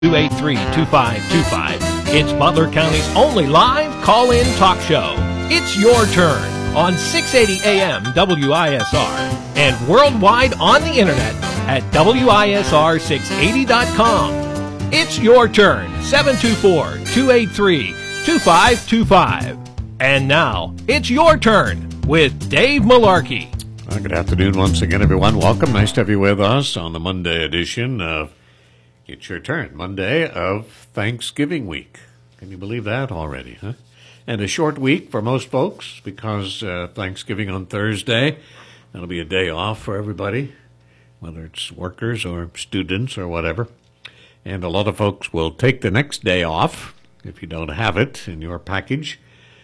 283-2525. It's Butler County's only live call-in talk show. It's your turn on 680 AM WISR and worldwide on the internet at WISR680.com. It's your turn, 724-283-2525. And now, it's your turn with Dave Malarkey. Good afternoon once again, everyone. Welcome. Nice to have you with us on the Monday edition of It's Your Turn, Monday of Thanksgiving week. Can you believe that already, huh? And a short week for most folks because Thanksgiving on Thursday. That'll be a day off for everybody, whether it's workers or students or whatever. And a lot of folks will take the next day off, if you don't have it in your package,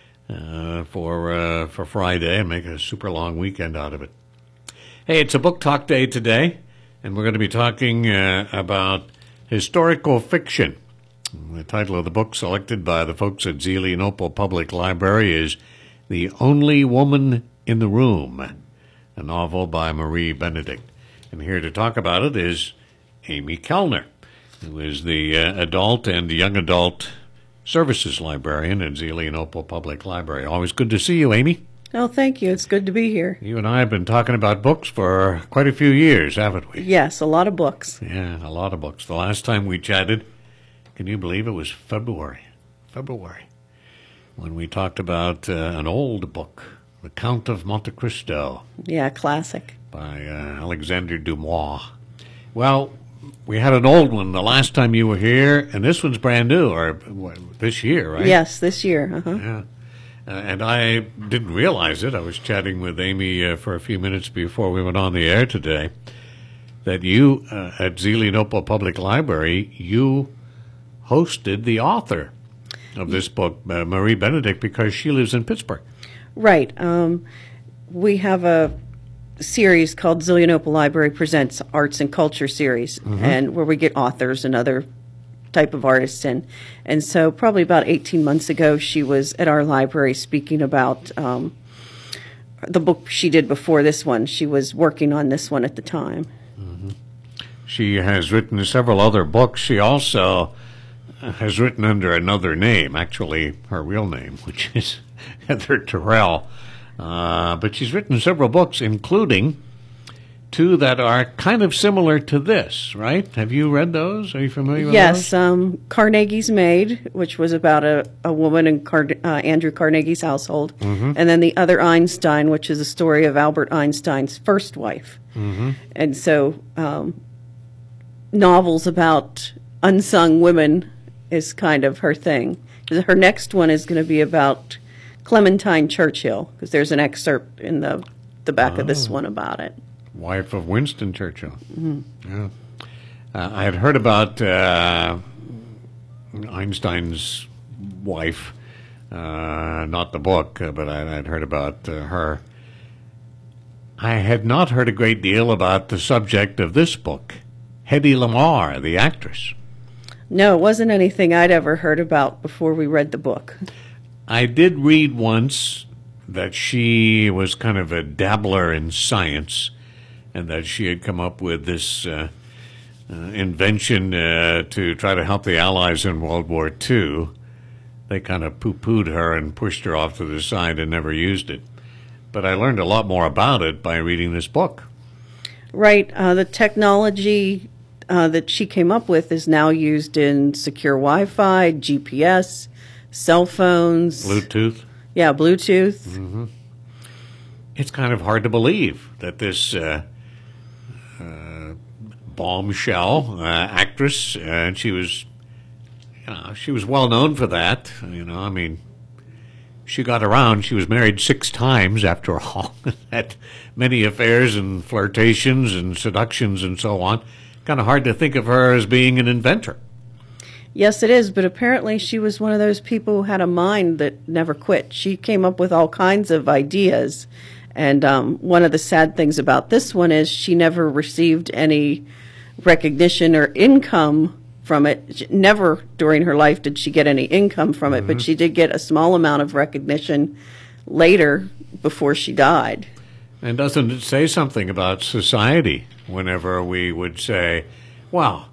for Friday and make a super long weekend out of it. Hey, it's a book talk day today, and we're going to be talking about historical fiction. The title of the book selected by the folks at Zelienople Public Library is The Only Woman in the Room, a novel by Marie Benedict. And here to talk about it is Amy Kellner, who is the adult and young adult services librarian at Zelienople Public Library. Always good to see you, Amy. Oh, thank you. It's good to be here. You and I have been talking about books for quite a few years, haven't we? Yes, a lot of books. Yeah, a lot of books. The last time we chatted, can you believe it was February, when we talked about an old book, The Count of Monte Cristo. Yeah, classic. By Alexander Dumas. Well, we had an old one the last time you were here, and this one's brand new, or this year, right? Yes, this year. Uh-huh. Yeah. And I didn't realize it. I was chatting with Amy for a few minutes before we went on the air today, that you, at Zelienople Public Library, you hosted the author of this book, Marie Benedict, because she lives in Pittsburgh. Right. We have a series called Zelienople Library Presents Arts and Culture Series, and where we get authors and other type of artists in. And so probably about 18 months ago, she was at our library speaking about the book she did before this one. She was working on this one at the time. She has written several other books. She also has written under another name, actually her real name, which is Heather Terrell. But she's written several books, including two that are kind of similar to this, right? Have you read those? Are you familiar with those? Yes. Carnegie's Maid, which was about a woman in Andrew Carnegie's household. And then The Other Einstein, which is a story of Albert Einstein's first wife. And so novels about unsung women is kind of her thing. Her next one is going to be about Clementine Churchill, because there's an excerpt in the back of this one about it. Wife of Winston Churchill. Yeah. I had heard about Einstein's wife, not the book, but I'd heard about her. I had not heard a great deal about the subject of this book, Hedy Lamarr, the actress. No, it wasn't anything I'd ever heard about before we read the book. I did read once that she was kind of a dabbler in science, and that she had come up with this invention to try to help the Allies in World War II. They kind of poo-pooed her and pushed her off to the side and never used it. But I learned a lot more about it by reading this book. Right. The technology that she came up with is now used in secure Wi-Fi, GPS, cell phones. Bluetooth. Yeah, Bluetooth. It's kind of hard to believe that this bombshell actress, and she was well known for that. I mean, she got around. She was married 6 times after all. Had many affairs and flirtations and seductions and so on. Kind of hard to think of her as being an inventor. Yes, it is, but apparently she was one of those people who had a mind that never quit. She came up with all kinds of ideas, and one of the sad things about this one is she never received any recognition or income from it. Never during her life did she get any income from it, but she did get a small amount of recognition later before she died. And doesn't it say something about society whenever we would say, wow,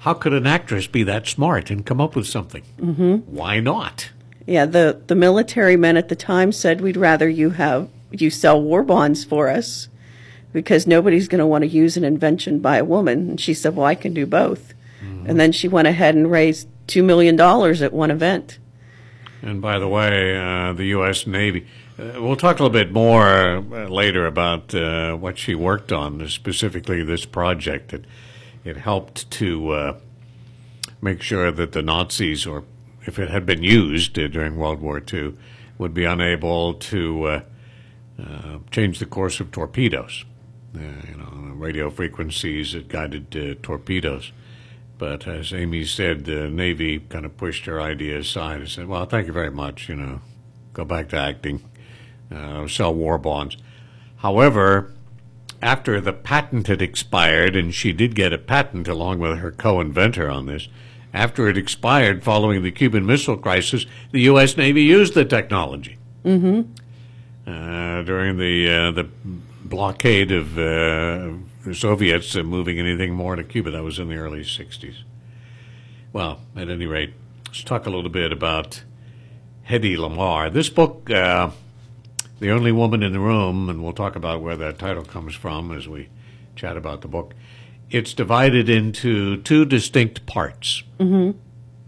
how could an actress be that smart and come up with something? Mm-hmm. Why not? Yeah, the military men at the time said, we'd rather you sell war bonds for us because nobody's going to want to use an invention by a woman. And she said, well, I can do both. Mm-hmm. And then she went ahead and raised $2 million at one event. And by the way, the U.S. Navy, we'll talk a little bit more later about what she worked on, specifically this project. It helped to make sure that the Nazis, or if it had been used during World War II, would be unable to change the course of torpedoes. Radio frequencies that guided torpedoes. But as Amy said, the Navy kind of pushed her idea aside and said, well, thank you very much, go back to acting, sell war bonds. However, after the patent had expired, and she did get a patent along with her co-inventor on this, after it expired following the Cuban Missile Crisis, the U.S. Navy used the technology. Mm-hmm. During the blockade of the Soviets moving anything more to Cuba. That was in the early 60s. Well, at any rate, let's talk a little bit about Hedy Lamarr. This book, The Only Woman in the Room, and we'll talk about where that title comes from as we chat about the book. It's divided into two distinct parts. Mm-hmm.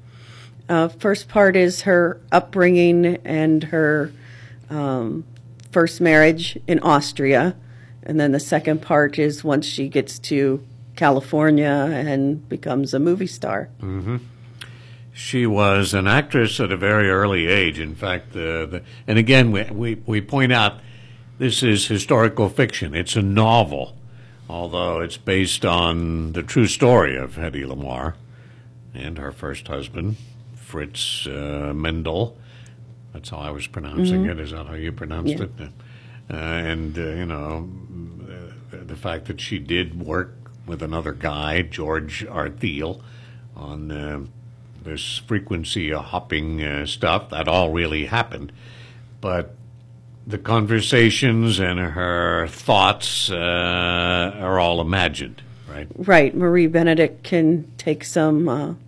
First part is her upbringing and her first marriage in Austria. And then the second part is once she gets to California and becomes a movie star. Mm-hmm. She was an actress at a very early age. In fact, and again, we point out this is historical fiction. It's a novel, although it's based on the true story of Hedy Lamarr and her first husband, Fritz Mendel. That's how I was pronouncing it. Is that how you pronounced it? And the fact that she did work with another guy, George Arthiel, on this frequency hopping stuff, that all really happened. But the conversations and her thoughts are all imagined, right? Right. Marie Benedict can take some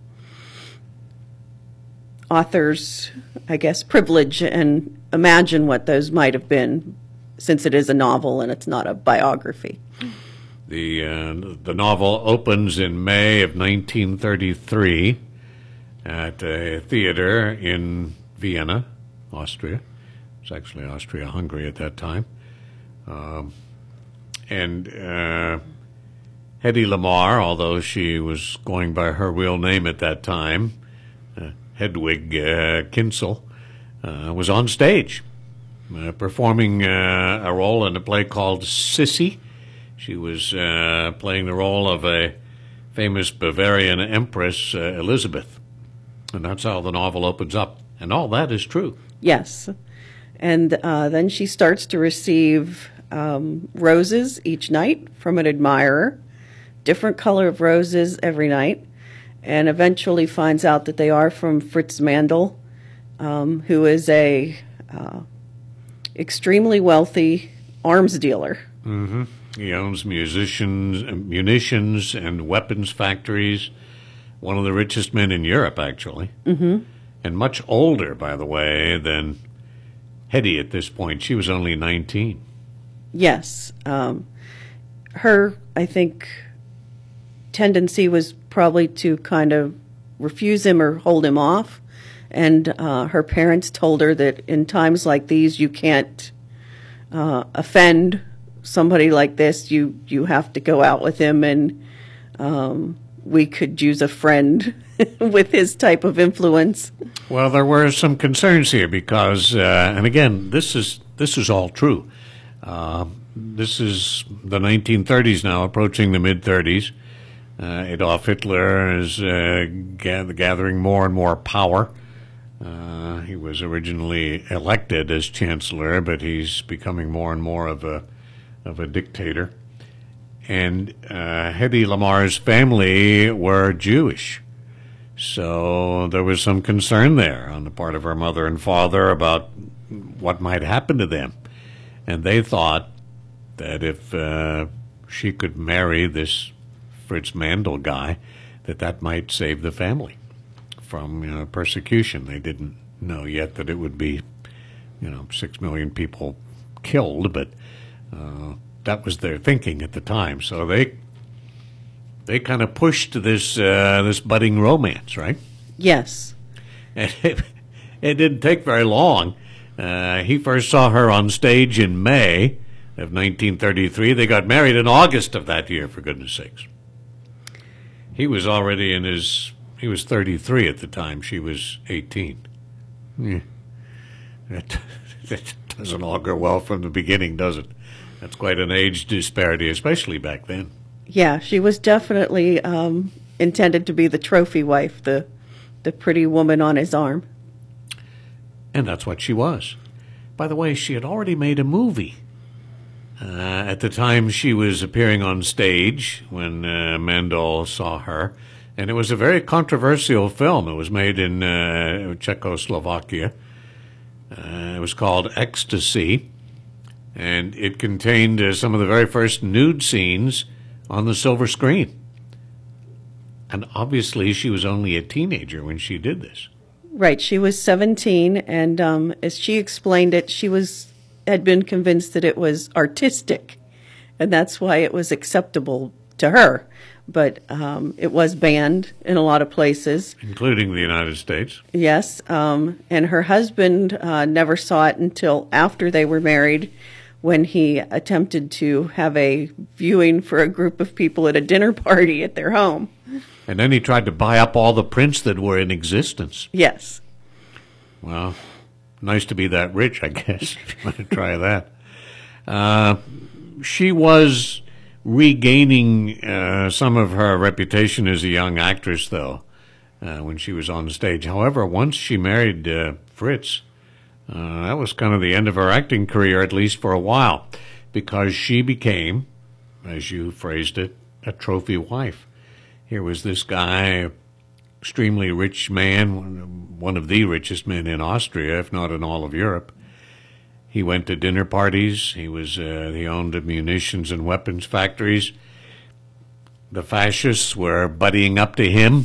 author's, I guess, privilege and imagine what those might have been, since it is a novel and it's not a biography. The novel opens in May of 1933 at a theater in Vienna, Austria. It's actually Austria-Hungary at that time. And Hedy Lamarr, although she was going by her real name at that time, Hedwig Kinsel, was on stage performing a role in a play called Sissy. She was playing the role of a famous Bavarian empress, Elizabeth. And that's how the novel opens up. And all that is true. Yes. And then she starts to receive roses each night from an admirer, different color of roses every night, and eventually finds out that they are from Fritz Mandel, who is a extremely wealthy arms dealer. Mm-hmm. He owns munitions and weapons factories. One of the richest men in Europe, actually. Mm-hmm. And much older, by the way, than Hedy at this point. She was only 19. Yes. Her, I think, tendency was probably to kind of refuse him or hold him off. And her parents told her that in times like these, you can't offend somebody like this. You have to go out with him, and we could use a friend with his type of influence. Well, there were some concerns here because, and again, this is all true. This is the 1930s now, approaching the mid-30s. Adolf Hitler is gathering more and more power. He was originally elected as chancellor, but he's becoming more and more of a dictator. And Hedy Lamarr's family were Jewish, so there was some concern there on the part of her mother and father about what might happen to them. And they thought that if she could marry this Fritz Mandel guy, that might save the family from persecution. They didn't know yet that it would be 6 million people killed, but that was their thinking at the time. So they kind of pushed this budding romance, right? Yes. And it didn't take very long. He first saw her on stage in May of 1933. They got married in August of that year, for goodness sakes. He was already he was 33 at the time. She was 18. Yeah. That doesn't augur well from the beginning, does it? That's quite an age disparity, especially back then. Yeah, she was definitely intended to be the trophy wife, the pretty woman on his arm. And that's what she was. By the way, she had already made a movie. At the time she was appearing on stage when Mandel saw her. And it was a very controversial film. It was made in Czechoslovakia. It was called Ecstasy. And it contained some of the very first nude scenes on the silver screen. And obviously she was only a teenager when she did this. Right, she was 17, and as she explained it, she had been convinced that it was artistic, and that's why it was acceptable to her. But it was banned in a lot of places. Including the United States. Yes, and her husband never saw it until after they were married, when he attempted to have a viewing for a group of people at a dinner party at their home. And then he tried to buy up all the prints that were in existence. Yes. Well, nice to be that rich, I guess, if you want to try that. She was regaining some of her reputation as a young actress, though, when she was on stage. However, once she married Fritz, that was kind of the end of her acting career, at least for a while, because she became, as you phrased it, a trophy wife. Here was this guy, extremely rich man, one of the richest men in Austria, if not in all of Europe. He went to dinner parties. He owned munitions and weapons factories. The fascists were buddying up to him,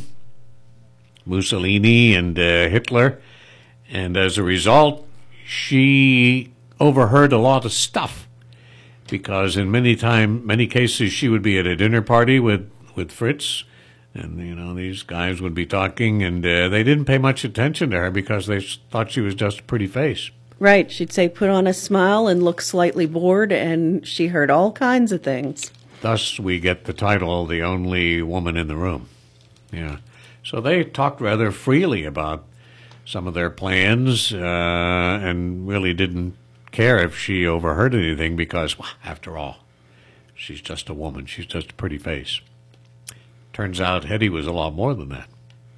Mussolini and Hitler, and as a result, she overheard a lot of stuff, because in many cases she would be at a dinner party with Fritz, and these guys would be talking, and they didn't pay much attention to her because they thought she was just a pretty face. Right. She'd say, put on a smile and look slightly bored, and she heard all kinds of things. Thus, we get the title, The Only Woman in the Room. Yeah. So they talked rather freely about some of their plans and really didn't care if she overheard anything because, well, after all, she's just a woman. She's just a pretty face. Turns out Hetty was a lot more than that.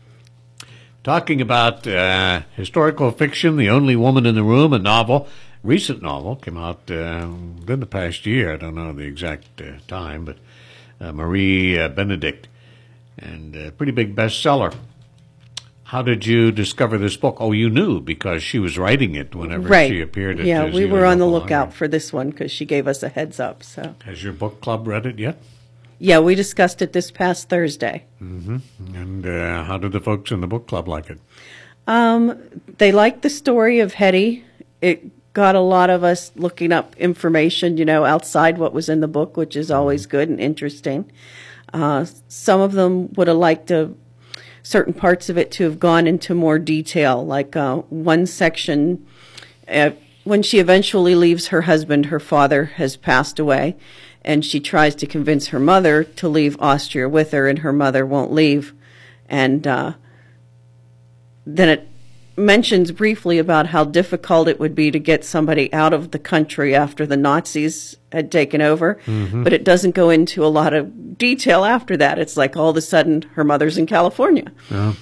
Talking about historical fiction, The Only Woman in the Room, a recent novel, came out within the past year. I don't know the exact time, but Marie Benedict, and a pretty big bestseller. How did you discover this book? Oh, you knew because she was writing it whenever she appeared at Yeah, we were on the lookout for this one because she gave us a heads up. So, has your book club read it yet? Yeah, we discussed it this past Thursday. Mm-hmm. And how did the folks in the book club like it? They liked the story of Hetty. It got a lot of us looking up information, outside what was in the book, which is always good and interesting. Some of them would have liked certain parts of it to have gone into more detail, like one section, when she eventually leaves her husband, her father has passed away, and she tries to convince her mother to leave Austria with her, and her mother won't leave. And then it mentions briefly about how difficult it would be to get somebody out of the country after the Nazis had taken over, but it doesn't go into a lot of detail after that. It's like all of a sudden her mother's in California. I'm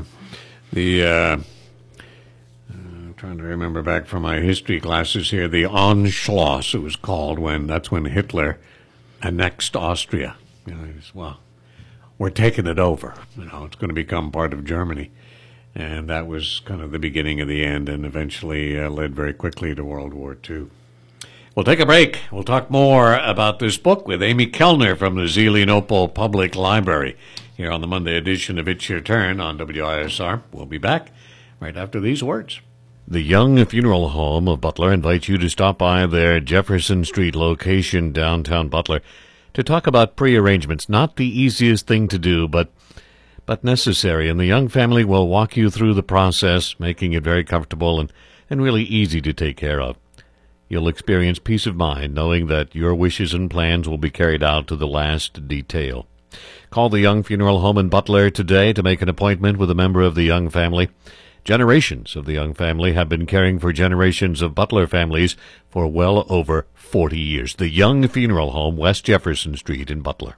trying to remember back from my history classes here, the Anschluss, it was called, that's when Hitler annexed Austria. Well, we're taking it over. It's going to become part of Germany. And that was kind of the beginning of the end, and eventually led very quickly to World War II. We'll take a break. We'll talk more about this book with Amy Kellner from the Zelienople Public Library here on the Monday edition of It's Your Turn on WISR. We'll be back right after these words. The Young Funeral Home of Butler invites you to stop by their Jefferson Street location downtown Butler to talk about pre-arrangements. Not the easiest thing to do, but necessary. And the Young family will walk you through the process, making it very comfortable and really easy to take care of. You'll experience peace of mind knowing that your wishes and plans will be carried out to the last detail. Call the Young Funeral Home in Butler today to make an appointment with a member of the Young family. Generations of the Young family have been caring for generations of Butler families for well over 40 years. The Young Funeral Home, West Jefferson Street in Butler.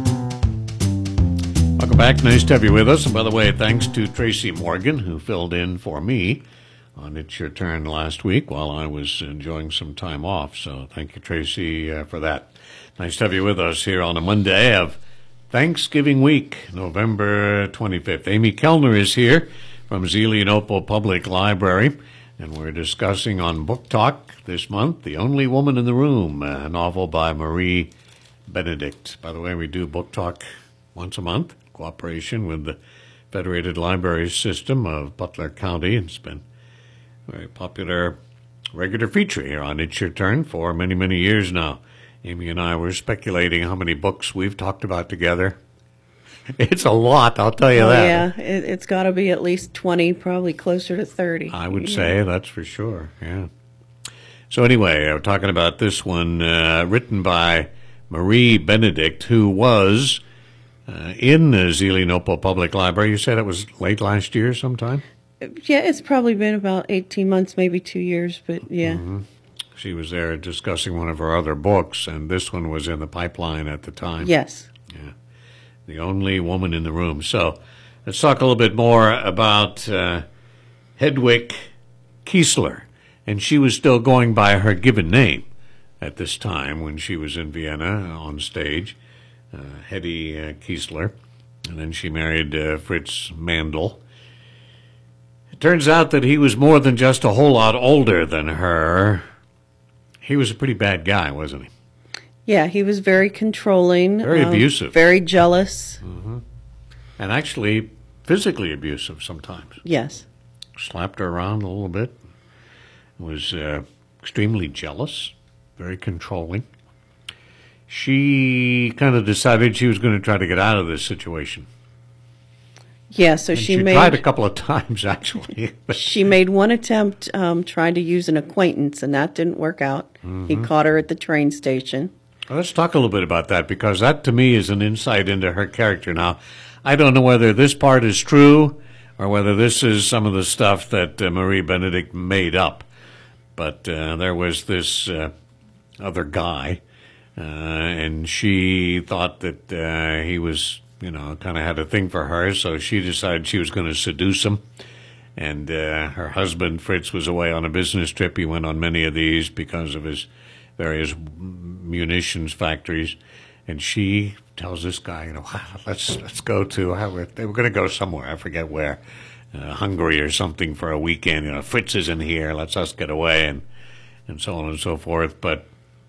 Welcome back. Nice to have you with us. And by the way, thanks to Tracy Morgan, who filled in for me on It's Your Turn last week while I was enjoying some time off. So thank you, Tracy, for that. Nice to have you with us here on a Monday of Thanksgiving week, November 25th. Amy Kellner is here from Zelienople Public Library, and we're discussing on Book Talk this month, The Only Woman in the Room, a novel by Marie Benedict. By the way, we do Book Talk once a month, cooperation with the Federated Library System of Butler County. It's been very popular regular feature here on It's Your Turn for many, many years now. Amy and I were speculating how many books we've talked about together. It's a lot, I'll tell you that. Yeah, it's got to be at least 20, probably closer to 30. I would say, that's for sure, yeah. So anyway, we're talking about this one written by Marie Benedict, who was in the Zelienople Public Library. You said it was late last year sometime? Yeah, it's probably been about 18 months, maybe 2 years, but yeah. Mm-hmm. She was there discussing one of her other books, and this one was in the pipeline at the time. Yes. Yeah. The Only Woman in the Room. So let's talk a little bit more about Hedwig Kiesler. And she was still going by her given name at this time when she was in Vienna on stage, Hetty Kiesler. And then she married Fritz Mandl. It turns out that he was more than just a whole lot older than her. He was a pretty bad guy, wasn't he? Yeah, he was very controlling. Very abusive. Very jealous. Mm-hmm. And actually physically abusive sometimes. Yes. Slapped her around a little bit. Was extremely jealous. Very controlling. She kind of decided she was going to try to get out of this situation. Yeah, so and she made... tried a couple of times, actually. She made one attempt trying to use an acquaintance, and that didn't work out. Mm-hmm. He caught her at the train station. Well, let's talk a little bit about that, because that, to me, is an insight into her character. Now, I don't know whether this part is true or whether this is some of the stuff that Marie Benedict made up. But there was this other guy, and she thought that he was... kind of had a thing for her, so she decided she was going to seduce him. And her husband, Fritz, was away on a business trip. He went on many of these because of his various munitions factories. And she tells this guy, let's go to, they were going to go somewhere, I forget where, Hungary or something for a weekend. Fritz is in here, let's us get away, and so on and so forth. But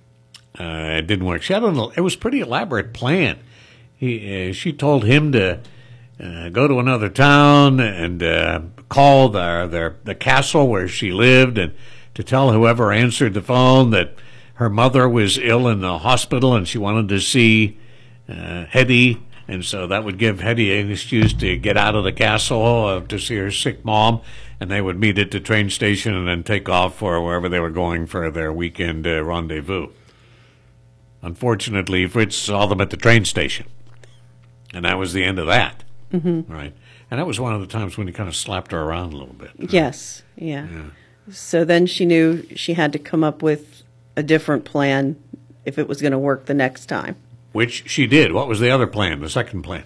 it didn't work. It was a pretty elaborate plan. She told him to go to another town and call the castle where she lived, and to tell whoever answered the phone that her mother was ill in the hospital and she wanted to see Hetty, and so that would give Hetty an excuse to get out of the castle to see her sick mom, and they would meet at the train station and then take off for wherever they were going for their weekend rendezvous. Unfortunately, Fritz saw them at the train station. And that was the end of that, mm-hmm. Right? And that was one of the times when he kind of slapped her around a little bit. Yes, yeah. So then she knew she had to come up with a different plan if it was going to work the next time. Which she did. What was the other plan, the second plan?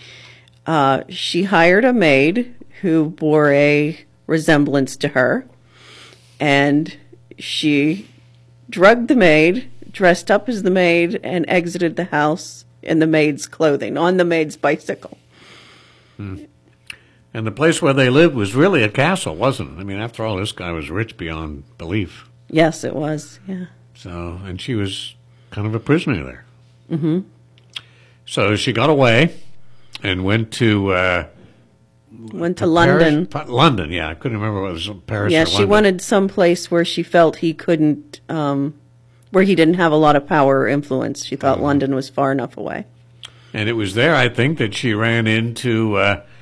She hired a maid who bore a resemblance to her, and she drugged the maid, dressed up as the maid, and exited the house in the maid's clothing, on the maid's bicycle. And the place where they lived was really a castle, wasn't it? I mean, after all, this guy was rich beyond belief. Yes, it was, yeah. So, and she was kind of a prisoner there. Mm-hmm. So she got away and went to London. London, yeah. I couldn't remember what it was, Paris or Yeah, London. she wanted some place where she felt he couldn't, where he didn't have a lot of power or influence. She thought London was far enough away. And it was there, I think, that she ran into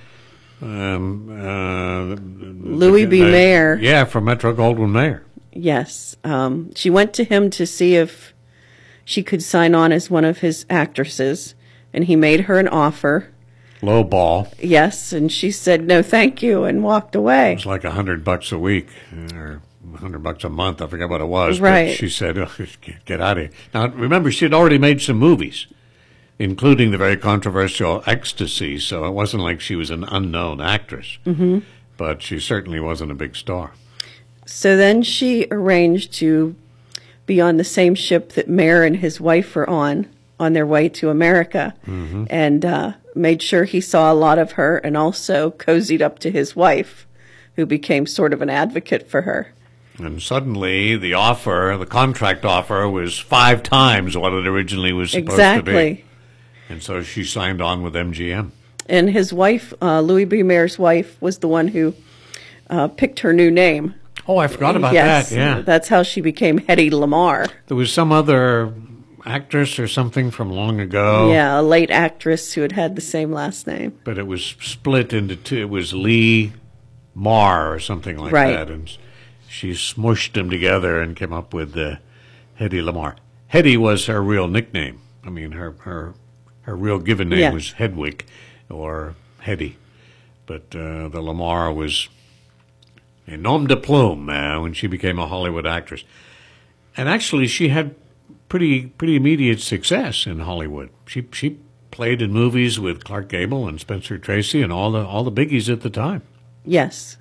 Louis B. Mayer. Yeah, from Metro-Goldwyn-Mayer. Yes. She went to him to see if she could sign on as one of his actresses, and he made her an offer. Low ball. Yes, and she said no thank you and walked It away. was like $100 a week or $100 a month. I forget what it was. Right. But she said, oh, get out of here. Now, remember, she had already made some movies, including the very controversial Ecstasy, so it wasn't like she was an unknown actress. Mm-hmm. But she certainly wasn't a big star. So then she arranged to be on the same ship that Mayer and his wife were on their way to America, and made sure he saw a lot of her, and also cozied up to his wife, who became sort of an advocate for her. And suddenly the contract offer was 5 times what it originally was supposed to be. Exactly. And so she signed on with MGM. And his wife, Louis B. Mayer's wife, was the one who picked her new name. Oh, I forgot about Yes, that, yeah. that's how she became Hedy Lamarr. There was some other actress or something from long ago. Yeah, a late actress who had the same last name. But it was split into 2. It was Lee Marr or something like Right. that. And she smushed them together and came up with Hedy Lamarr. Hedy was her real nickname. I mean, her real given name Yeah. was Hedwig or Hedy. But the Lamarr was a nom de plume when she became a Hollywood actress. And actually, she had pretty immediate success in Hollywood. She played in movies with Clark Gable and Spencer Tracy and all the biggies at the time. Yes,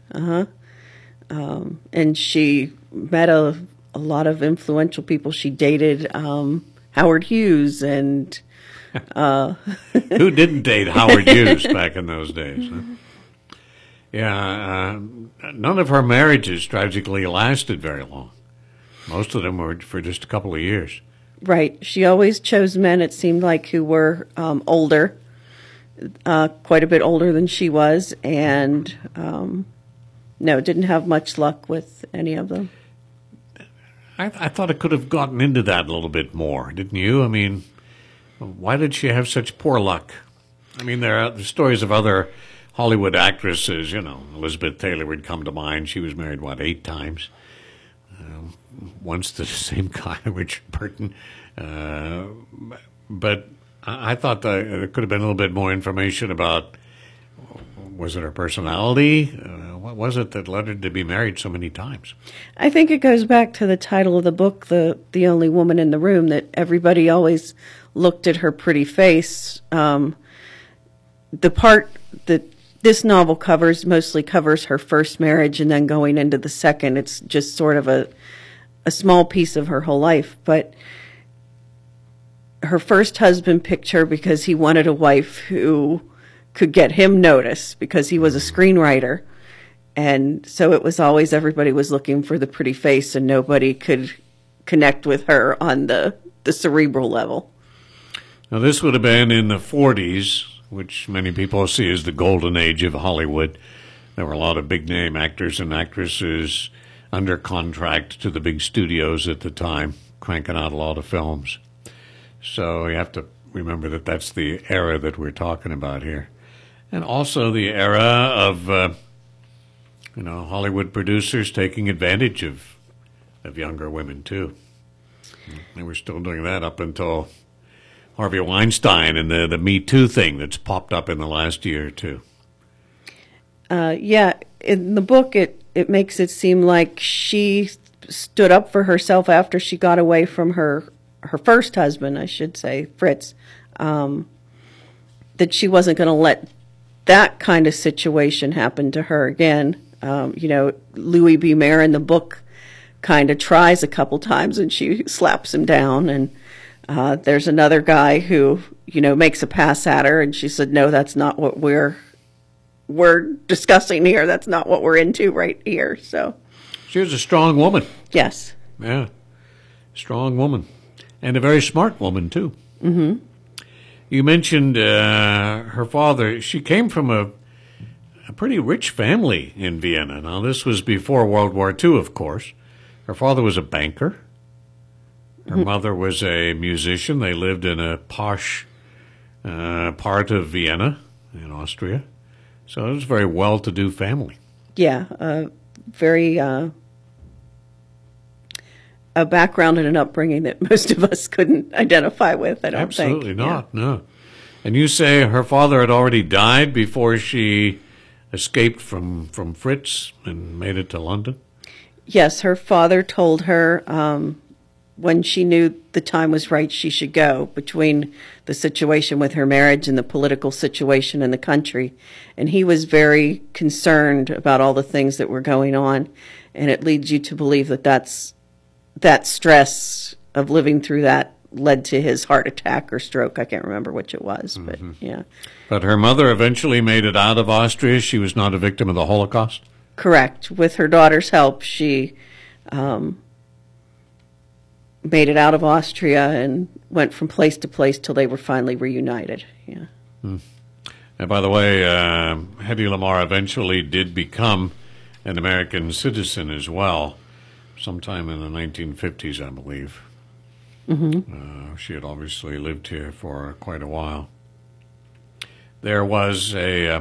and she met a lot of influential people. She dated Howard Hughes and Who didn't date Howard Hughes back in those days? Huh? Yeah, none of her marriages tragically lasted very long. Most of them were for just a couple of years. right. She always chose men, it seemed like, who were older, quite a bit older than she was, and no, didn't have much luck with any of them. I thought it could have gotten into that a little bit more, didn't you? I mean, why did she have such poor luck? I mean, there are stories of other Hollywood actresses, Elizabeth Taylor would come to mind. She was married, 8 times? Once to the same guy, Richard Burton. But I thought there could have been a little bit more information about, was it her personality? What was it that led her to be married so many times? I think it goes back to the title of the book, The Only Woman in the Room, that everybody always looked at her pretty face. The part that this novel mostly covers her first marriage, and then going into the second, it's just sort of a small piece of her whole life. But her first husband picked her because he wanted a wife who could get him noticed, because he was a screenwriter. And so it was always, everybody was looking for the pretty face, and nobody could connect with her on the cerebral level. Now, this would have been in the 40s, which many people see as the golden age of Hollywood. There were a lot of big-name actors and actresses under contract to the big studios at the time, cranking out a lot of films. So you have to remember that that's the era that we're talking about here. And also the era of, Hollywood producers taking advantage of younger women, too. They were still doing that up until Harvey Weinstein and the Me Too thing that's popped up in the last year or two. Yeah, in the book, it makes it seem like she stood up for herself after she got away from her first husband, I should say, Fritz, that she wasn't going to let that kind of situation happen to her again. Louis B. Mayer in the book kind of tries a couple times, and she slaps him down. And there's another guy who, makes a pass at her, and she said, no, that's not what we're discussing here. That's not what we're into right here. So she was a strong woman. yes. Yeah. Strong woman. And a very smart woman, too. Mm-hmm. You mentioned her father. She came from a pretty rich family in Vienna. Now, this was before World War II, of course. Her father was a banker. Her mother was a musician. They lived in a posh part of Vienna in Austria. So it was a very well-to-do family. Yeah, very a background and an upbringing that most of us couldn't identify with, I don't think. Absolutely not, no. And you say her father had already died before she escaped from Fritz and made it to London? Yes, her father told her when she knew the time was right she should go, between the situation with her marriage and the political situation in the country. And he was very concerned about all the things that were going on. And it leads you to believe that that stress of living through that led to his heart attack or stroke. I can't remember which it was, but yeah. But her mother eventually made it out of Austria. She was not a victim of the Holocaust? Correct. With her daughter's help, she made it out of Austria and went from place to place till they were finally reunited. Yeah. And by the way, Hedy Lamarr eventually did become an American citizen as well, sometime in the 1950s, I believe. She had obviously lived here for quite a while. There was a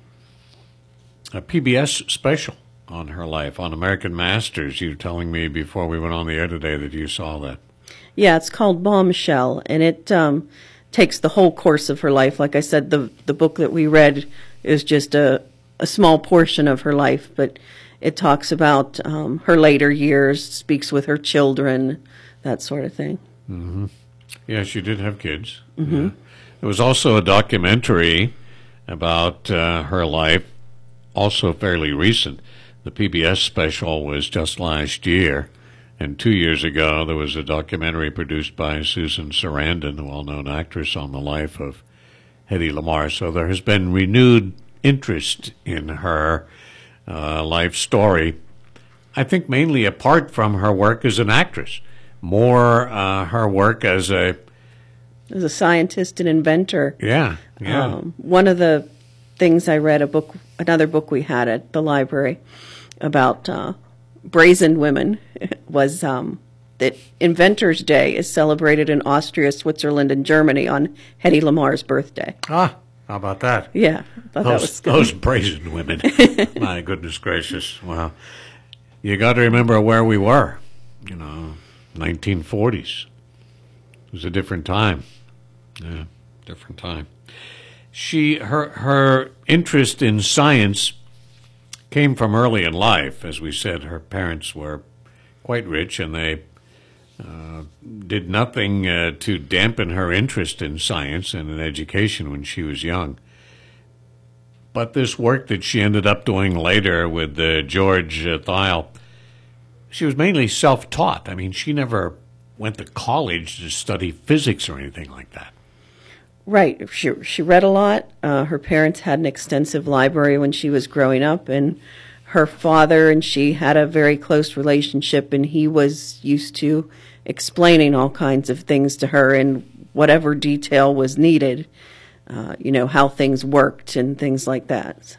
PBS special on her life, on American Masters. You were telling me before we went on the air today that you saw that. Yeah, it's called Bombshell, and it takes the whole course of her life. Like I said, the book that we read is just a small portion of her life, but it talks about her later years, speaks with her children, that sort of thing. Mm-hmm. Yeah, she did have kids. Yeah. There was also a documentary about her life, also fairly recent. The PBS special was just last year, and 2 years ago there was a documentary produced by Susan Sarandon, a well-known actress, on the life of Hedy Lamarr. So there has been renewed interest in her life story, I think mainly apart from her work as an actress, more her work as a scientist and inventor. Yeah. One of the things I read, another book we had at the library about brazen women, was that Inventors' Day is celebrated in Austria, Switzerland, and Germany on Hedy Lamarr's birthday. Ah, how about that? Yeah, that was good. Those brazen women. My goodness gracious. Well, you got to remember where we were, 1940s. It was a different time. Yeah, different time. Her interest in science came from early in life. As we said, her parents were quite rich, and they did nothing to dampen her interest in science and in education when she was young. But this work that she ended up doing later with George Thiel, she was mainly self-taught. I mean, she never went to college to study physics or anything like that. Right. She read a lot. Her parents had an extensive library when she was growing up, and her father and she had a very close relationship, and he was used to explaining all kinds of things to her in whatever detail was needed, how things worked and things like that.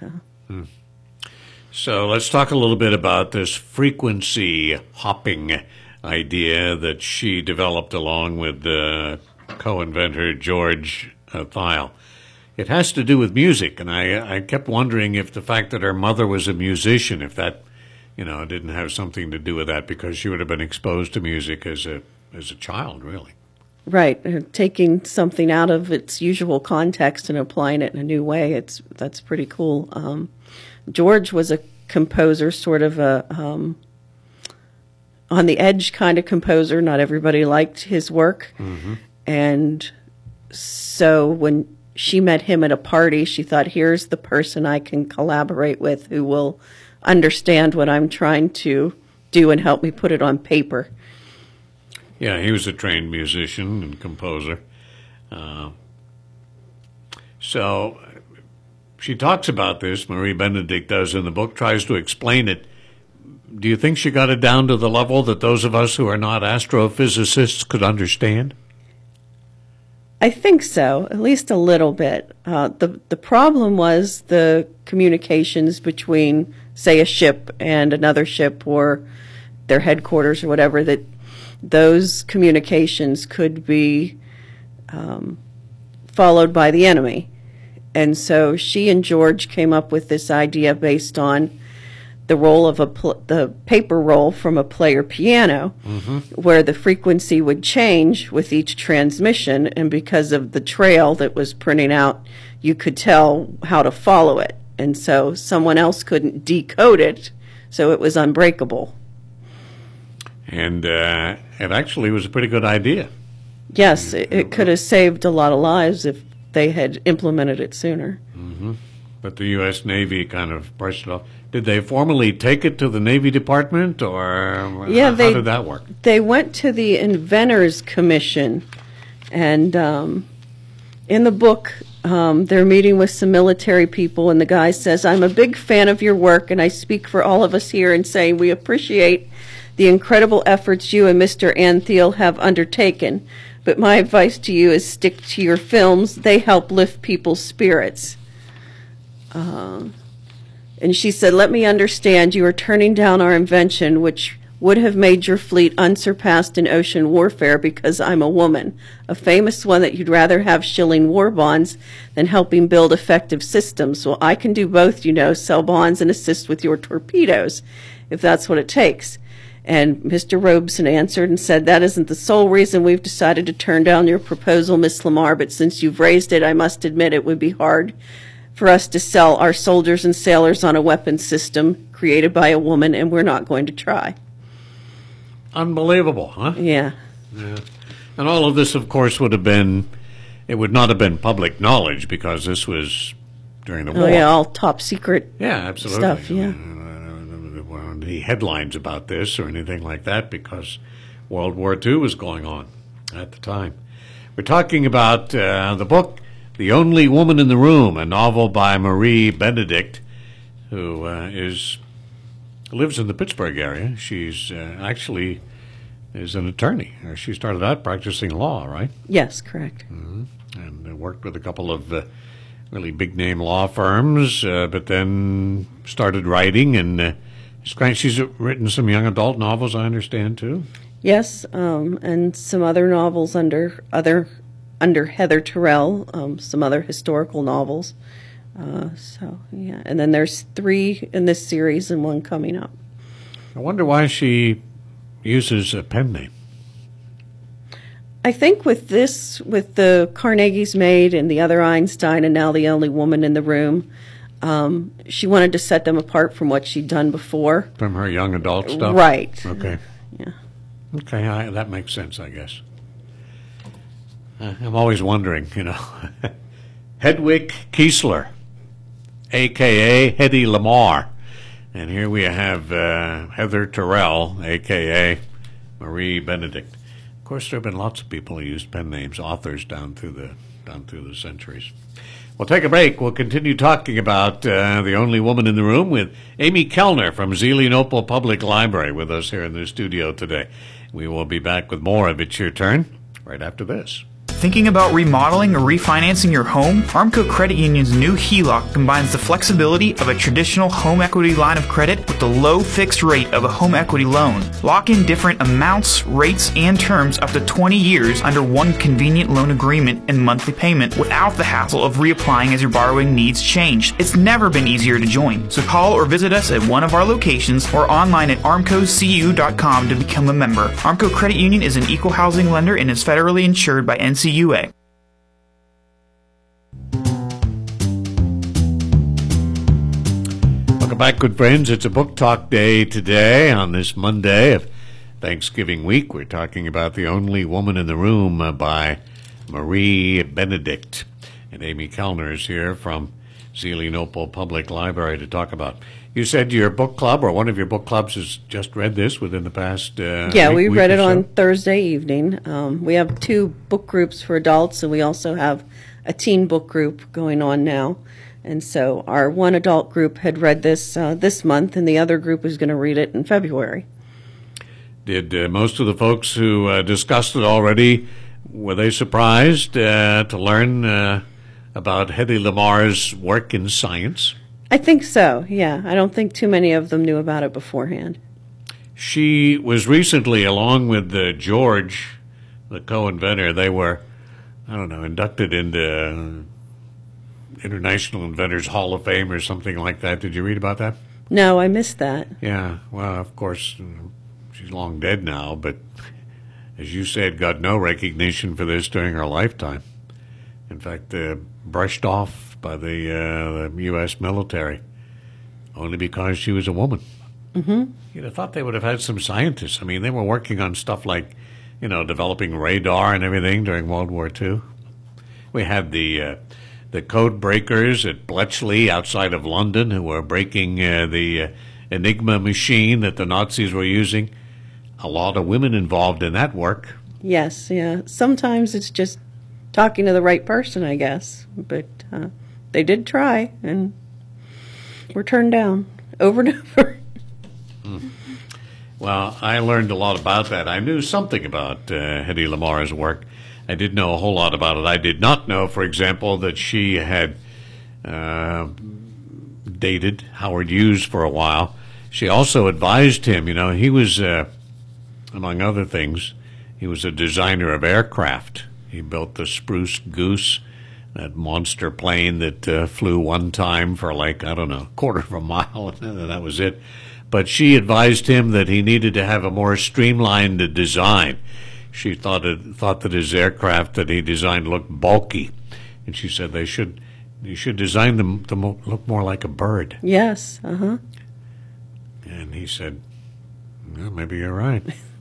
So let's talk a little bit about this frequency hopping idea that she developed along with co-inventor George Thiel. It has to do with music, and I kept wondering if the fact that her mother was a musician, if that, didn't have something to do with that, because she would have been exposed to music as a child, really. Right, taking something out of its usual context and applying it in a new way. That's pretty cool. George was a composer, sort of a on the edge kind of composer. Not everybody liked his work. And so when she met him at a party, she thought, here's the person I can collaborate with who will understand what I'm trying to do and help me put it on paper. Yeah, he was a trained musician and composer. So she talks about this, Marie Benedict does in the book, tries to explain it do you think she got it down to the level that those of us who are not astrophysicists could understand? I think so, at least a little bit. The problem was the communications between, say, a ship and another ship or their headquarters or whatever, that those communications could be followed by the enemy. And so she and George came up with this idea based on the roll of the paper roll from a player piano, where the frequency would change with each transmission, and because of the trail that was printing out, you could tell how to follow it. And so someone else couldn't decode it, so it was unbreakable. And it actually was a pretty good idea. Yes, it could have saved a lot of lives if they had implemented it sooner. But the U.S. Navy kind of brushed it off. Did they formally take it to the Navy Department, or how did that work? They went to the Inventors Commission, and in the book, they're meeting with some military people, and the guy says, "I'm a big fan of your work, and I speak for all of us here in saying we appreciate the incredible efforts you and Mr. Antheil have undertaken. But my advice to you is stick to your films. They help lift people's spirits." And she said, "Let me understand, you are turning down our invention, which would have made your fleet unsurpassed in ocean warfare because I'm a woman. A famous one that you'd rather have shilling war bonds than helping build effective systems. Well, I can do both, sell bonds and assist with your torpedoes, if that's what it takes." And Mr. Robeson answered and said, "That isn't the sole reason we've decided to turn down your proposal, Miss Lamar, but since you've raised it, I must admit it would be hard for us to sell our soldiers and sailors on a weapons system created by a woman, and we're not going to try." Unbelievable, huh? Yeah. And all of this, of course, would not have been public knowledge because this was during the war. Oh, yeah, all top secret absolutely. stuff, yeah. The headlines about this or anything like that because World War II was going on at the time. We're talking about the book The Only Woman in the Room, a novel by Marie Benedict, who lives in the Pittsburgh area. She's actually is an attorney. She started out practicing law, right? Yes, correct. And worked with a couple of really big-name law firms, but then started writing, and she's written some young adult novels, I understand, too. Yes, and some other novels under Heather Terrell, some other historical novels. And then there's 3 in this series and 1 coming up. I wonder why she uses a pen name. I think with the Carnegie's Maid and the other Einstein and now The Only Woman in the Room, she wanted to set them apart from what she'd done before. From her young adult stuff? Right. Okay. Yeah. Okay, that makes sense, I guess. I'm always wondering, Hedwig Kiesler, a.k.a. Hedy Lamarr. And here we have Heather Terrell, a.k.a. Marie Benedict. Of course, there have been lots of people who used pen names, authors down through the centuries. We'll take a break. We'll continue talking about The Only Woman in the Room with Amy Kellner from Zelienople Public Library with us here in the studio today. We will be back with more of It's Your Turn right after this. Thinking about remodeling or refinancing your home? Armco Credit Union's new HELOC combines the flexibility of a traditional home equity line of credit with the low fixed rate of a home equity loan. Lock in different amounts, rates, and terms up to 20 years under one convenient loan agreement and monthly payment without the hassle of reapplying as your borrowing needs change. It's never been easier to join. So call or visit us at one of our locations or online at armcocu.com to become a member. Armco Credit Union is an equal housing lender and is federally insured by NCUA. Welcome back, good friends. It's a book talk day today on this Monday of Thanksgiving week. We're talking about The Only Woman in the Room by Marie Benedict. And Amy Kellner is here from Zelienople Public Library to talk about. You said your book club, or one of your book clubs, has just read this within the past we read it on Thursday evening. We have 2 book groups for adults, and we also have a teen book group going on now. And so our one adult group had read this this month, and the other group was going to read it in February. Did most of the folks who discussed it already, were they surprised to learn about Hedy Lamarr's work in science? I think so, yeah. I don't think too many of them knew about it beforehand. She was recently, along with George, the co-inventor, they were, inducted into International Inventors Hall of Fame or something like that. Did you read about that? No, I missed that. Yeah, well, of course, she's long dead now, but as you said, got no recognition for this during her lifetime. In fact, brushed off by the U.S. military, only because she was a woman. Mm-hmm. You'd have thought they would have had some scientists. I mean, they were working on stuff like, developing radar and everything during World War II. We had the code breakers at Bletchley outside of London who were breaking the Enigma machine that the Nazis were using. A lot of women involved in that work. Yes, yeah. Sometimes it's just talking to the right person, I guess. But they did try, and were turned down over and over. Well, I learned a lot about that. I knew something about Hedy Lamarr's work. I didn't know a whole lot about it. I did not know, for example, that she had dated Howard Hughes for a while. She also advised him. He was, among other things, he was a designer of aircraft. He built the Spruce Goose, that monster plane that flew one time for a quarter of a mile, and that was it. But she advised him that he needed to have a more streamlined design. She thought that his aircraft that he designed looked bulky, and she said you should design them to look more like a bird. Yes, uh-huh. And he said, well, maybe you're right.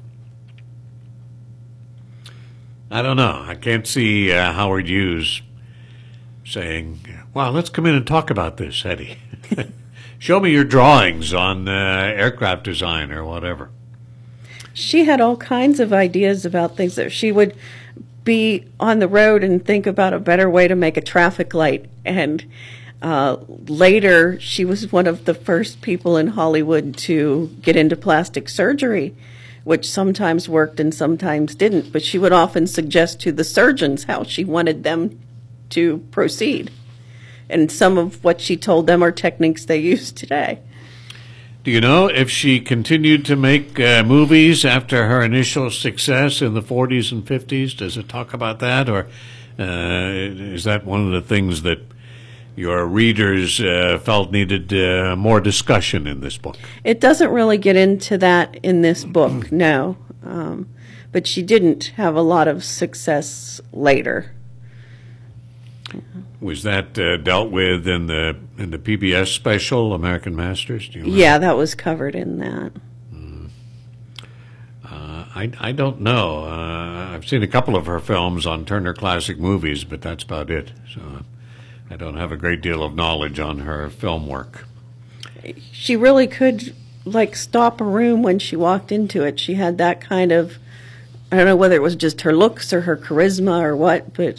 I don't know. I can't see Howard Hughes saying, well, let's come in and talk about this, Hedy. Show me your drawings on aircraft design or whatever. She had all kinds of ideas about things. That she would be on the road and think about a better way to make a traffic light. And later, she was one of the first people in Hollywood to get into plastic surgery, which sometimes worked and sometimes didn't. But she would often suggest to the surgeons how she wanted them to proceed. And some of what she told them are techniques they use today. Do you know if she continued to make movies after her initial success in the 40s and 50s? Does it talk about that? Or is that one of the things that your readers felt needed more discussion in this book? It doesn't really get into that in this book, no. But she didn't have a lot of success later. Was that dealt with in the PBS special, American Masters? Do you remember? Yeah, that was covered in that. I don't know. I've seen a couple of her films on Turner Classic Movies, but that's about it. So I don't have a great deal of knowledge on her film work. She really could, stop a room when she walked into it. She had that kind of, I don't know whether it was just her looks or her charisma or what, but,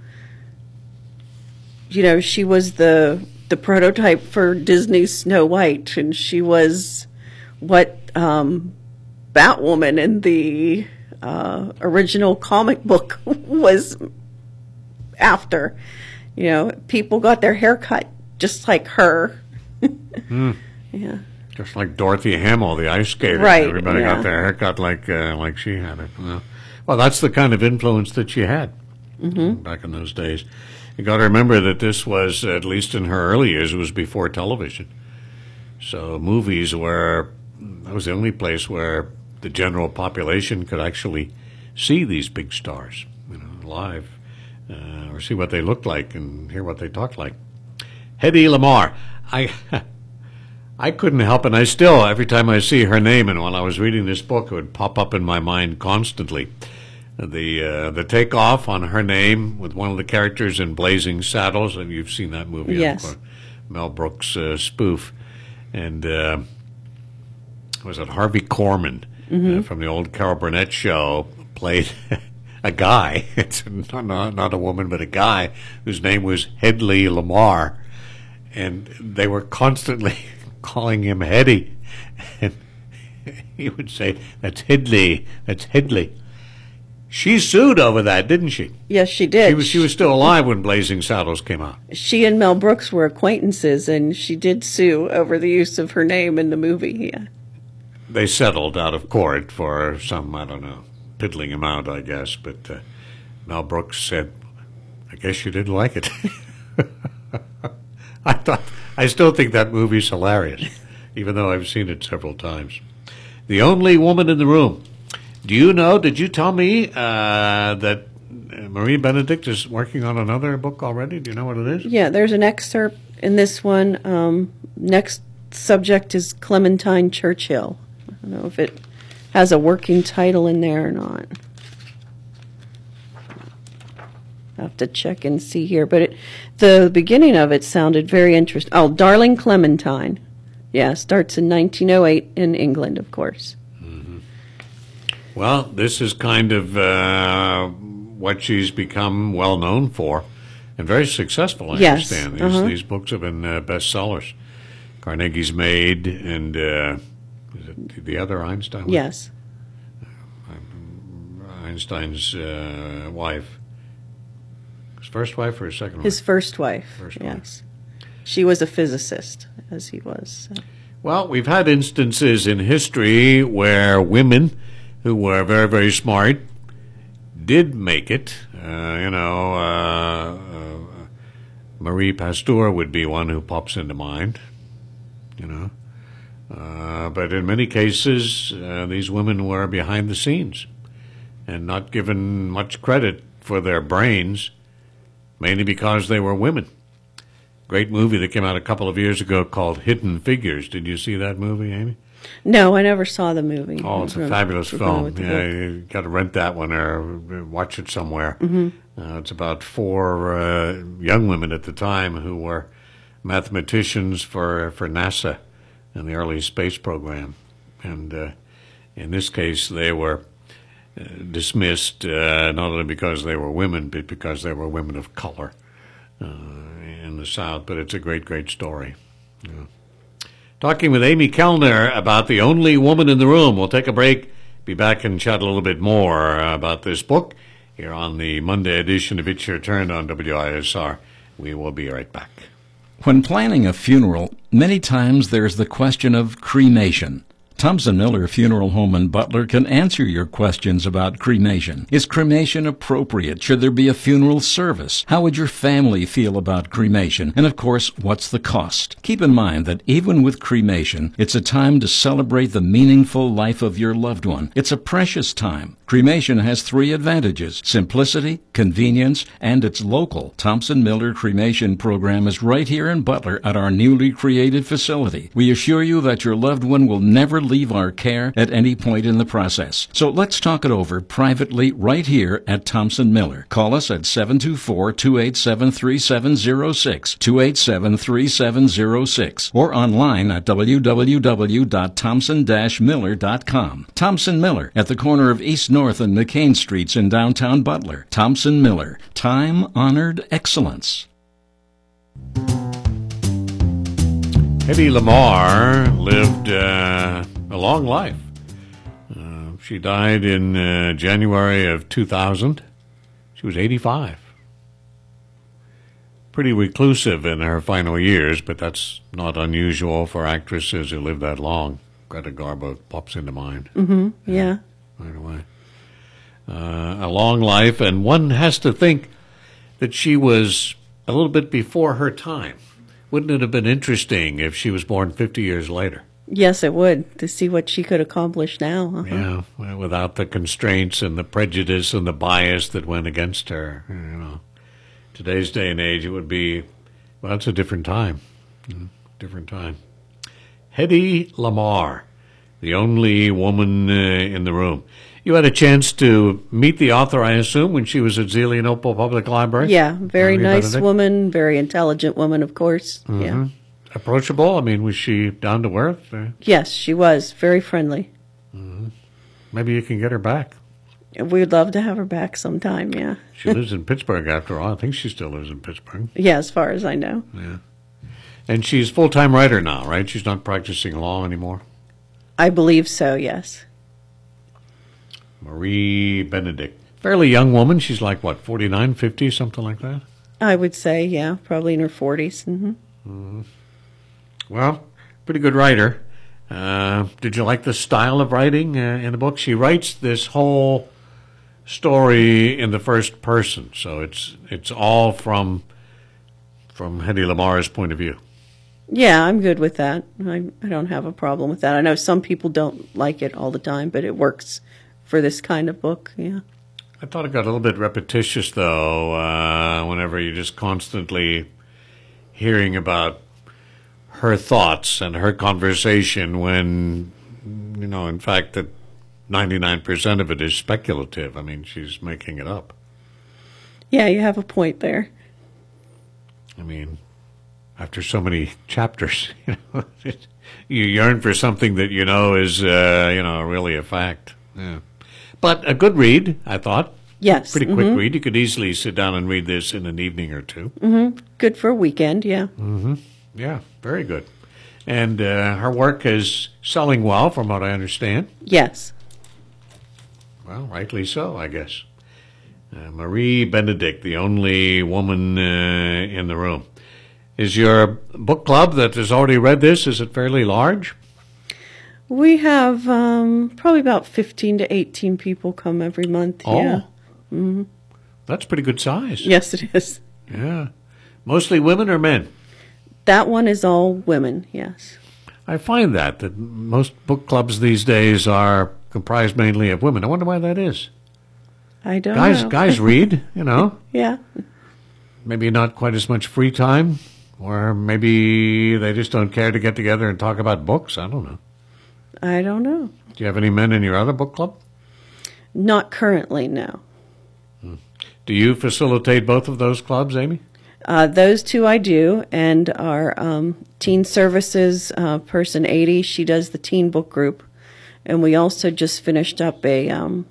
she was the prototype for Disney's Snow White, and she was what Batwoman in the original comic book was after. People got their hair cut just like her. Yeah. Just like Dorothy Hamill, the ice skater. Right. Everybody got their hair cut like she had it. Well, that's the kind of influence that she had back in those days. You got to remember that this was, at least in her early years, it was before television. So movies that was the only place where the general population could actually see these big stars, live, or see what they looked like and hear what they talked like. Hedy Lamarr. I couldn't help, and I still, every time I see her name, and while I was reading this book, it would pop up in my mind constantly. The takeoff on her name with one of the characters in Blazing Saddles, and you've seen that movie, yes. Mel Brooks spoof, and was it Harvey Korman from the old Carol Burnett show played a guy, it's not a woman but a guy whose name was Hedy Lamarr, and they were constantly calling him Hetty. And he would say, "That's Headley, that's Headley." She sued over that, didn't she? Yes, she did. She was still alive when Blazing Saddles came out. She and Mel Brooks were acquaintances, and she did sue over the use of her name in the movie. Yeah. They settled out of court for some, I don't know, piddling amount, I guess. But Mel Brooks said, "I guess you didn't like it." I still think that movie's hilarious, even though I've seen it several times. The Only Woman in the Room. Do you know, did you tell me that Marie Benedict is working on another book already? Do you know what it is? Yeah, there's an excerpt in this one. Next subject is Clementine Churchill. I don't know if it has a working title in there or not. I have to check and see here. But the beginning of it sounded very interesting. Oh, Darling Clementine. Yeah, starts in 1908 in England, of course. Well, this is kind of what she's become well known for, and very successful, I understand. These books have been bestsellers. Carnegie's Maid and is it the other Einstein? Yes. Einstein's wife. His first wife or his second wife? His first wife, yes. She was a physicist, as he was. So. Well, we've had instances in history where women who were very, very smart did make it. Marie Pasteur would be one who pops into mind, but in many cases, these women were behind the scenes and not given much credit for their brains, mainly because they were women. Great movie that came out a couple of years ago called Hidden Figures. Did you see that movie, Amy? No, I never saw the movie. Oh, it's a fabulous film. Yeah, you got to rent that one or watch it somewhere. Mm-hmm. It's about four young women at the time who were mathematicians for NASA in the early space program. And in this case, they were dismissed not only because they were women, but because they were women of color in the South. But it's a great, great story. Yeah. Talking with Amy Kellner about The Only Woman in the Room. We'll take a break, be back and chat a little bit more about this book here on the Monday edition of It's Your Turn on WISR. We will be right back. When planning a funeral, many times there's the question of cremation. Thompson Miller Funeral Home in Butler can answer your questions about cremation. Is cremation appropriate? Should there be a funeral service? How would your family feel about cremation? And of course, what's the cost? Keep in mind that even with cremation, it's a time to celebrate the meaningful life of your loved one. It's a precious time. Cremation has 3 advantages: simplicity, convenience, and it's local. Thompson Miller Cremation Program is right here in Butler at our newly created facility. We assure you that your loved one will never leave our care at any point in the process. So let's talk it over privately right here at Thompson Miller. Call us at 724-287-3706, 287-3706, or online at www.thompson-miller.com. Thompson Miller at the corner of East North and McCain Streets in downtown Butler. Thompson Miller, time-honored excellence. Hedy Lamarr lived a long life. She died in January of 2000. She was 85. Pretty reclusive in her final years, but that's not unusual for actresses who live that long. Greta Garbo pops into mind. Mm-hmm. Yeah. Right away. A long life, and one has to think that she was a little bit before her time. Wouldn't it have been interesting if she was born 50 years later? Yes, it would, to see what she could accomplish now. Uh-huh. Yeah, well, without the constraints and the prejudice and the bias that went against her. Today's day and age, it would be, well, it's a different time. Different time. Hedy Lamarr, The Only Woman in the Room. You had a chance to meet the author, I assume, when she was at Zelienople Public Library? Yeah, very nice woman, very intelligent woman, of course. Mm-hmm. Yeah. Approachable? I mean, was she down to earth? Yes, she was. Very friendly. Mm-hmm. Maybe you can get her back. We'd love to have her back sometime, yeah. She lives in Pittsburgh, after all. I think she still lives in Pittsburgh. Yeah, as far as I know. Yeah. And she's a full-time writer now, right? She's not practicing law anymore? I believe so, yes. Marie Benedict. Fairly young woman. She's like, what, 49, 50, something like that? I would say, yeah, probably in her 40s. Mm-hmm. Well, pretty good writer. Did you like the style of writing in the book? She writes this whole story in the first person, so it's all from Hedy Lamar's point of view. Yeah, I'm good with that. I don't have a problem with that. I know some people don't like it all the time, but it works for this kind of book, yeah. I thought it got a little bit repetitious, though, whenever you're just constantly hearing about her thoughts and her conversation when, in fact, that 99% of it is speculative. I mean, she's making it up. Yeah, you have a point there. I mean, after so many chapters, you yearn for something that is, really a fact. Yeah. But a good read, I thought. Yes. Pretty quick read. You could easily sit down and read this in an evening or two. Mm-hmm. Good for a weekend, yeah. Mm-hmm. Yeah, very good. And her work is selling well, from what I understand. Yes. Well, rightly so, I guess. Marie Benedict, the only woman in the room. Is your book club that has already read this, is it fairly large? We have probably about 15 to 18 people come every month. Oh, yeah. Mm-hmm. That's pretty good size. Yes, it is. Yeah. Mostly women or men? That one is all women, yes. I find that most book clubs these days are comprised mainly of women. I wonder why that is. I don't know. Guys read, Yeah. Maybe not quite as much free time, or maybe they just don't care to get together and talk about books. I don't know. I don't know. Do you have any men in your other book club? Not currently, no. Do you facilitate both of those clubs, Amy? Those two I do, and our teen services person, 80, she does the teen book group. And we also just finished up a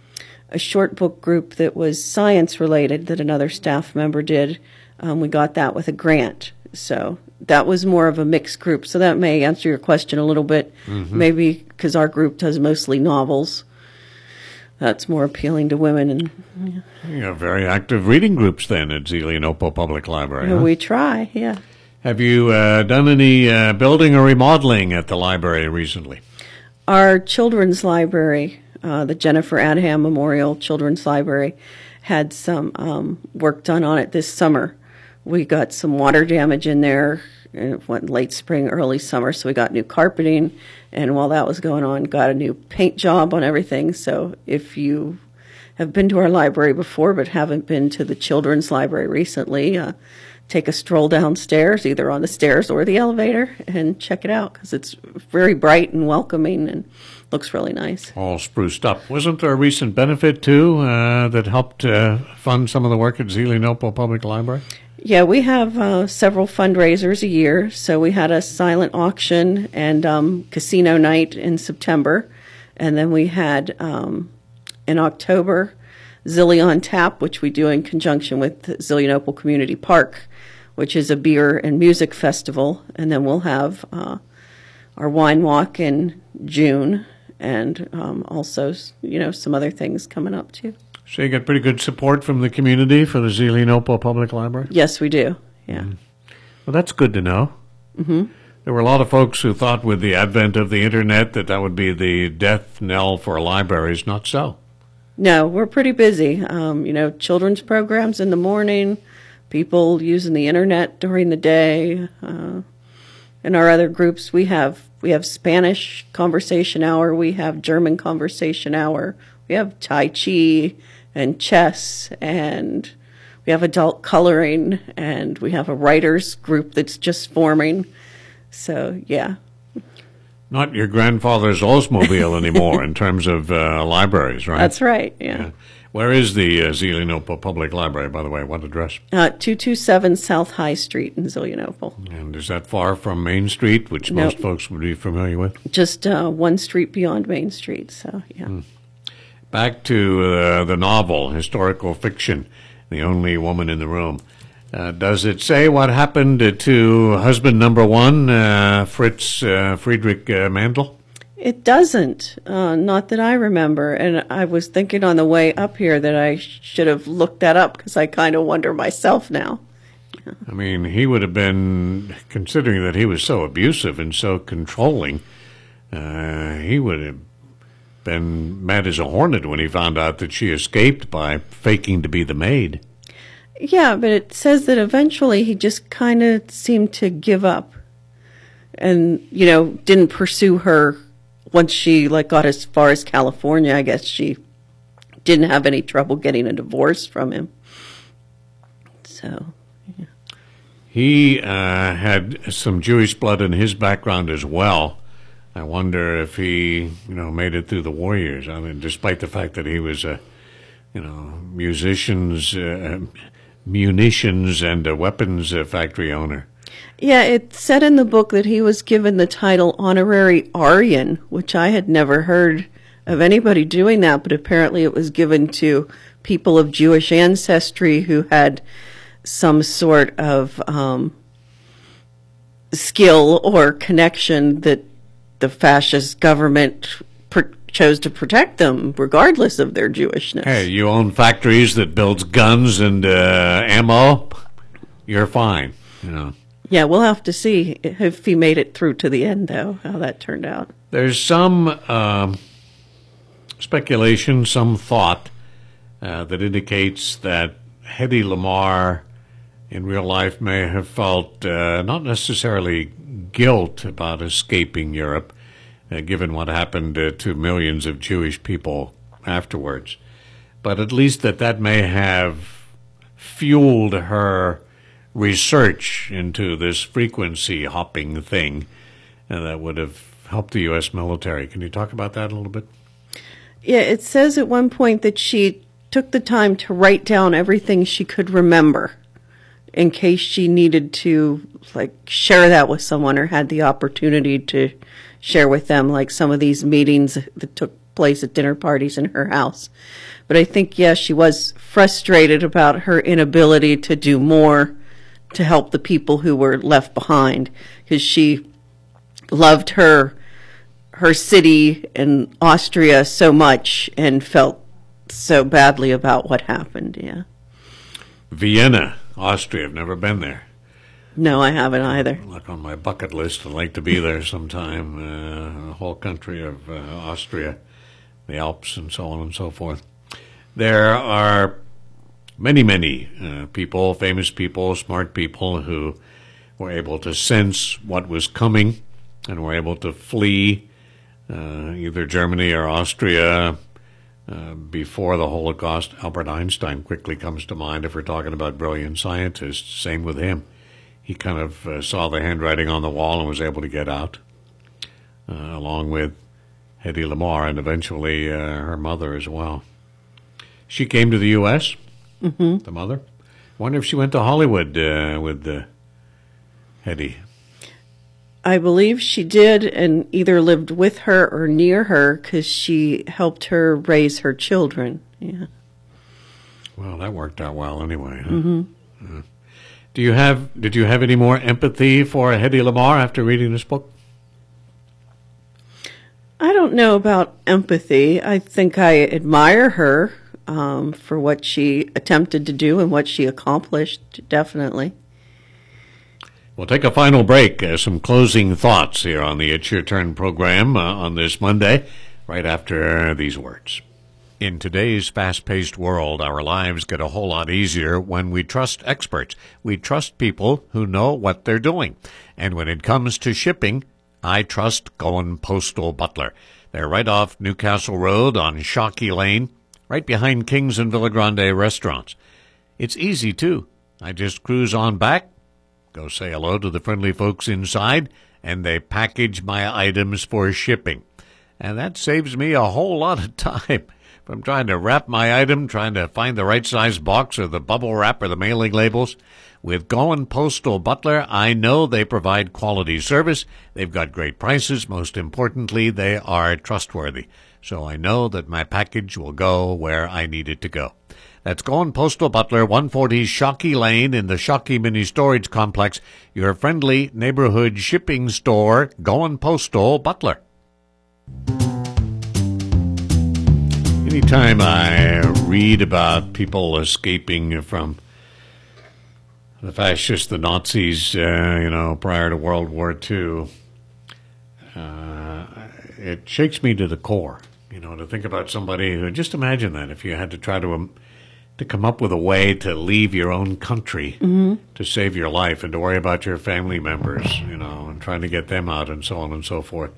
short book group that was science-related that another staff member did. We got that with a grant. So that was more of a mixed group. So that may answer your question a little bit, maybe because our group does mostly novels. That's more appealing to women. And You have very active reading groups then at Zelienople Public Library. Huh? We try, yeah. Have you done any building or remodeling at the library recently? Our children's library, the Jennifer Adham Memorial Children's Library, had some work done on it this summer. We got some water damage in there in late spring, early summer, so we got new carpeting. And while that was going on, got a new paint job on everything. So if you have been to our library before but haven't been to the children's library recently, take a stroll downstairs, either on the stairs or the elevator, and check it out because it's very bright and welcoming and looks really nice. All spruced up. Wasn't there a recent benefit, too, that helped fund some of the work at Zelienople Public Library? Yeah, we have several fundraisers a year. So we had a silent auction and casino night in September. And then we had, in October, Zilly on Tap, which we do in conjunction with Zelienople Community Park, which is a beer and music festival. And then we'll have our wine walk in June and also, some other things coming up, too. So you get pretty good support from the community for the Zelienople Public Library? Yes, we do. Yeah. Well, that's good to know. Mm-hmm. There were a lot of folks who thought with the advent of the Internet that would be the death knell for libraries. Not so. No, we're pretty busy. Children's programs in the morning, people using the Internet during the day. In our other groups, we have Spanish conversation hour, we have German conversation hour, we have Tai Chi and chess, and we have adult coloring, and we have a writers group that's just forming. So, yeah. Not your grandfather's Oldsmobile anymore in terms of libraries, right? That's right, yeah. Where is the Zelienople Public Library, by the way? What address? 227 South High Street in Zelienople. And is that far from Main Street, which most folks would be familiar with? Just one street beyond Main Street, so, yeah. Back to the novel, historical fiction, The Only Woman in the Room. Does it say what happened to husband number one, Fritz Friedrich Mandel? It doesn't, not that I remember. And I was thinking on the way up here that I should have looked that up because I kind of wonder myself now. I mean, he would have been, considering that he was so abusive and so controlling, he would have been mad as a hornet when he found out that she escaped by faking to be the maid. Yeah, but it says that eventually he just kind of seemed to give up and, didn't pursue her once she got as far as California. I guess she didn't have any trouble getting a divorce from him. So, yeah. He had some Jewish blood in his background as well. I wonder if he, made it through the war years. I mean, despite the fact that he was a, munitions and a weapons factory owner. Yeah, it said in the book that he was given the title honorary Aryan, which I had never heard of anybody doing that, but apparently it was given to people of Jewish ancestry who had some sort of skill or connection that the fascist government chose to protect them, regardless of their Jewishness. Hey, you own factories that builds guns and ammo, you're fine, Yeah, we'll have to see if he made it through to the end, though, how that turned out. There's some speculation, some thought that indicates that Hedy Lamarr in real life may have felt not necessarily guilt about escaping Europe, given what happened to millions of Jewish people afterwards, but at least that may have fueled her research into this frequency hopping thing that would have helped the U.S. military. Can you talk about that a little bit? Yeah, it says at one point that she took the time to write down everything she could remember in case she needed to share that with someone or had the opportunity to share with them, like some of these meetings that took place at dinner parties in her house. But I think, she was frustrated about her inability to do more to help the people who were left behind, because she loved her city in Austria so much and felt so badly about what happened. Yeah. Vienna, Austria. I've never been there. No, I haven't either. Like on my bucket list, I'd like to be there sometime. The whole country of Austria, the Alps, and so on and so forth. There are many people, famous people, smart people, who were able to sense what was coming and were able to flee either Germany or Austria before the Holocaust. Albert Einstein quickly comes to mind if we're talking about brilliant scientists. Same with him. He kind of saw the handwriting on the wall and was able to get out, along with Hedy Lamarr and eventually her mother as well. She came to the U.S., the mother. I wonder if she went to Hollywood with Hedy. I believe she did, and either lived with her or near her, because she helped her raise her children. Yeah. Well, that worked out well anyway. Huh? Did you have any more empathy for Hedy Lamarr after reading this book? I don't know about empathy. I think I admire her for what she attempted to do and what she accomplished, definitely. We'll take a final break, some closing thoughts here on the It's Your Turn program on this Monday, right after these words. In today's fast-paced world, our lives get a whole lot easier when we trust experts. We trust people who know what they're doing. And when it comes to shipping, I trust Goen Postal Butler. They're right off Newcastle Road on Shockey Lane, right behind Kings and Villa Grande restaurants. It's easy, too. I just cruise on back, go say hello to the friendly folks inside, and they package my items for shipping. And that saves me a whole lot of time. From trying to wrap my item, trying to find the right size box or the bubble wrap or the mailing labels. With Goen Postal Butler, I know they provide quality service. They've got great prices. Most importantly, they are trustworthy. So I know that my package will go where I need it to go. That's Going Postal Butler, 140 Shockey Lane in the Shockey Mini Storage Complex, your friendly neighborhood shipping store, Going Postal Butler. Anytime I read about people escaping from the fascists, the Nazis, prior to World War II, it shakes me to the core, to think about somebody who, just imagine that if you had to try to come up with a way to leave your own country to save your life and to worry about your family members, and trying to get them out and so on and so forth.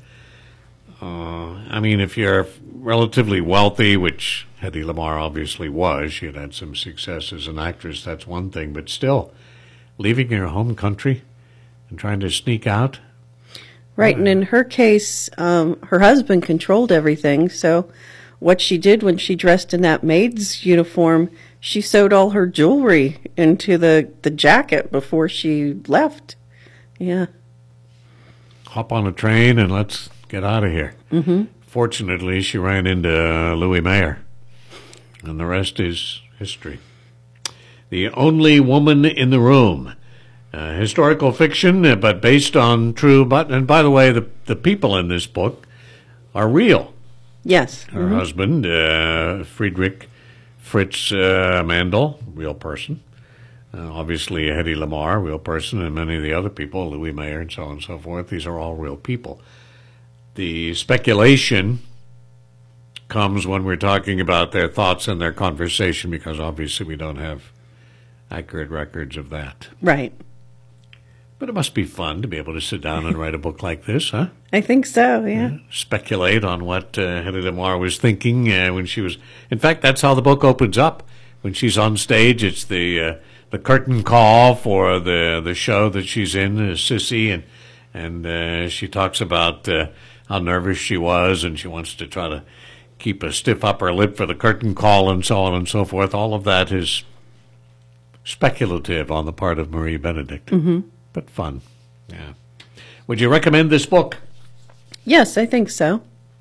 If you're relatively wealthy, which Hedy Lamarr obviously was, she had some success as an actress, that's one thing, but still, leaving your home country and trying to sneak out? Right, and in her case, her husband controlled everything, so what she did when she dressed in that maid's uniform, she sewed all her jewelry into the jacket before she left. Yeah. Hop on a train and let's get out of here. Mm-hmm. Fortunately, she ran into Louis Mayer, and the rest is history. The Only Woman in the Room. Historical fiction, but based on true. And by the way, the people in this book are real. Yes. Her husband, Friedrich Fritz Mandel, real person. Obviously, Hedy Lamarr, real person, and many of the other people, Louis Mayer and so on and so forth. These are all real people. The speculation comes when we're talking about their thoughts and their conversation, because obviously we don't have accurate records of that. Right. But it must be fun to be able to sit down and write a book like this, huh? I think so, yeah. Speculate on what Hedy Lamarr was thinking when she was... In fact, that's how the book opens up. When she's on stage, it's the curtain call for the show that she's in, Sissy, and she talks about how nervous she was, and she wants to try to keep a stiff upper lip for the curtain call and so on and so forth. All of that is speculative on the part of Marie Benedict. Mm-hmm. But fun. Yeah. Would you recommend this book? Yes, I think so.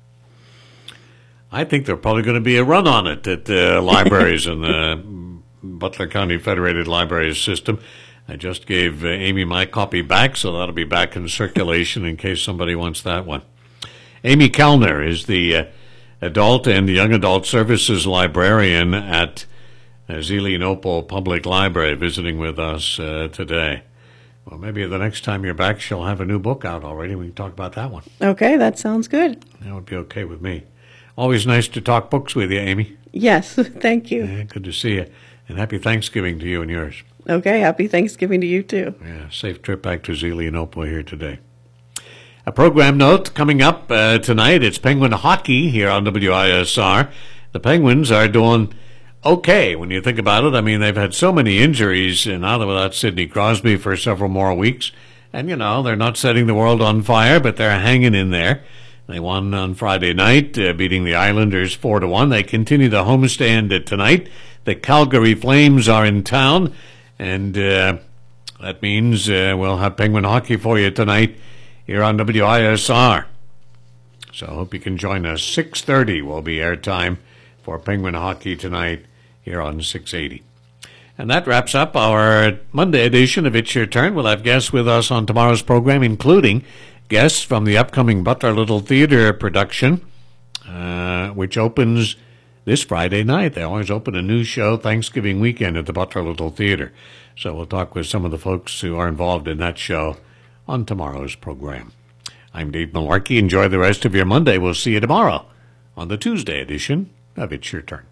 I think there's probably going to be a run on it at libraries in the Butler County Federated Libraries system. I just gave Amy my copy back, so that'll be back in circulation in case somebody wants that one. Amy Kellner is the adult and young adult services librarian at Zelienople Public Library, visiting with us today. Well, maybe the next time you're back, she'll have a new book out already. We can talk about that one. Okay, that sounds good. That would be okay with me. Always nice to talk books with you, Amy. Yes, thank you. Yeah, good to see you. And happy Thanksgiving to you and yours. Okay, happy Thanksgiving to you, too. Yeah, safe trip back to Zelienople here today. A program note coming up tonight. It's Penguin hockey here on WISR. The Penguins are doing okay, when you think about it. I mean, they've had so many injuries, and now they're without Sidney Crosby for several more weeks. And, they're not setting the world on fire, but they're hanging in there. They won on Friday night, beating the Islanders 4-1. They continue the homestand tonight. The Calgary Flames are in town, and that means we'll have Penguin hockey for you tonight here on WISR. So I hope you can join us. 6:30 will be airtime for Penguin hockey tonight here on 680. And that wraps up our Monday edition of It's Your Turn. We'll have guests with us on tomorrow's program, including guests from the upcoming Butler Little Theater production, which opens this Friday night. They always open a new show Thanksgiving weekend at the Butler Little Theater. So we'll talk with some of the folks who are involved in that show on tomorrow's program. I'm Dave Malarkey. Enjoy the rest of your Monday. We'll see you tomorrow on the Tuesday edition of It's Your Turn.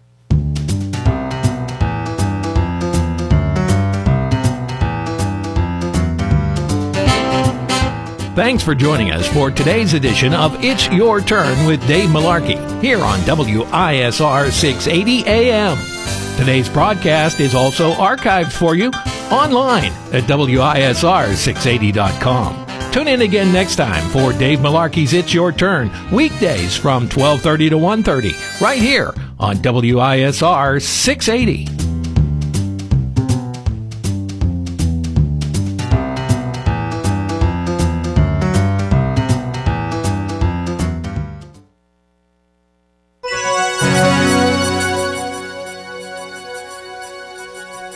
Thanks for joining us for today's edition of It's Your Turn with Dave Malarkey here on WISR 680 AM. Today's broadcast is also archived for you online at WISR680.com. Tune in again next time for Dave Malarkey's It's Your Turn, weekdays from 12:30 to 1:30, right here on WISR 680.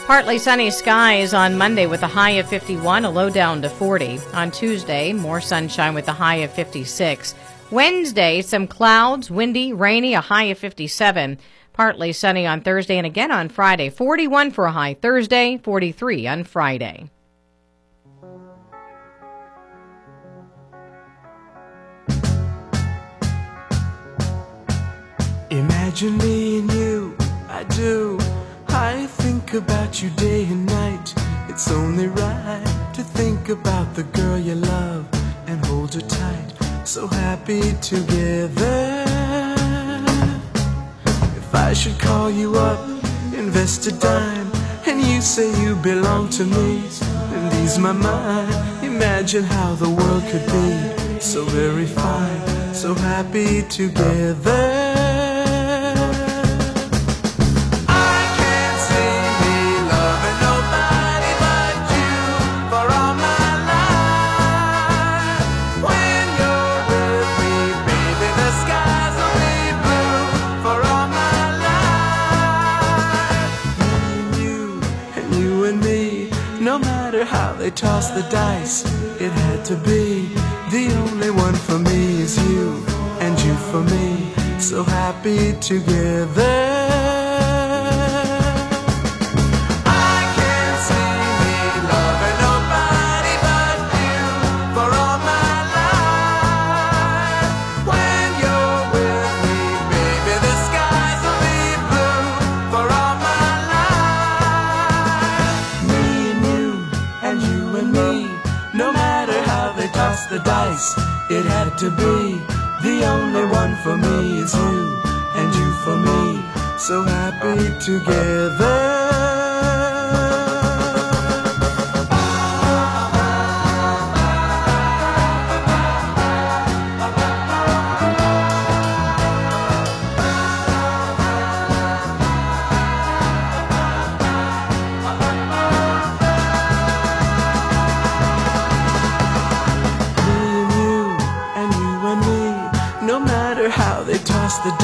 Partly sunny skies on Monday with a high of 51, a low down to 40. On Tuesday, more sunshine with a high of 56. Wednesday, some clouds, windy, rainy, a high of 57. Partly sunny on Thursday and again on Friday. 41 for a high Thursday, 43 on Friday. Imagine me and you, I do. I think about you day and night. It's only right to think about the girl you love and hold her tight. So happy together. If I should call you up, invest a dime, and you say you belong to me and ease my mind, imagine how the world could be so very fine, so happy together. How they toss the dice, it had to be. The only one for me is you, and you for me, so happy together. The dice, it had to be. The only one for me is you, and you for me, so happy together. How they toss the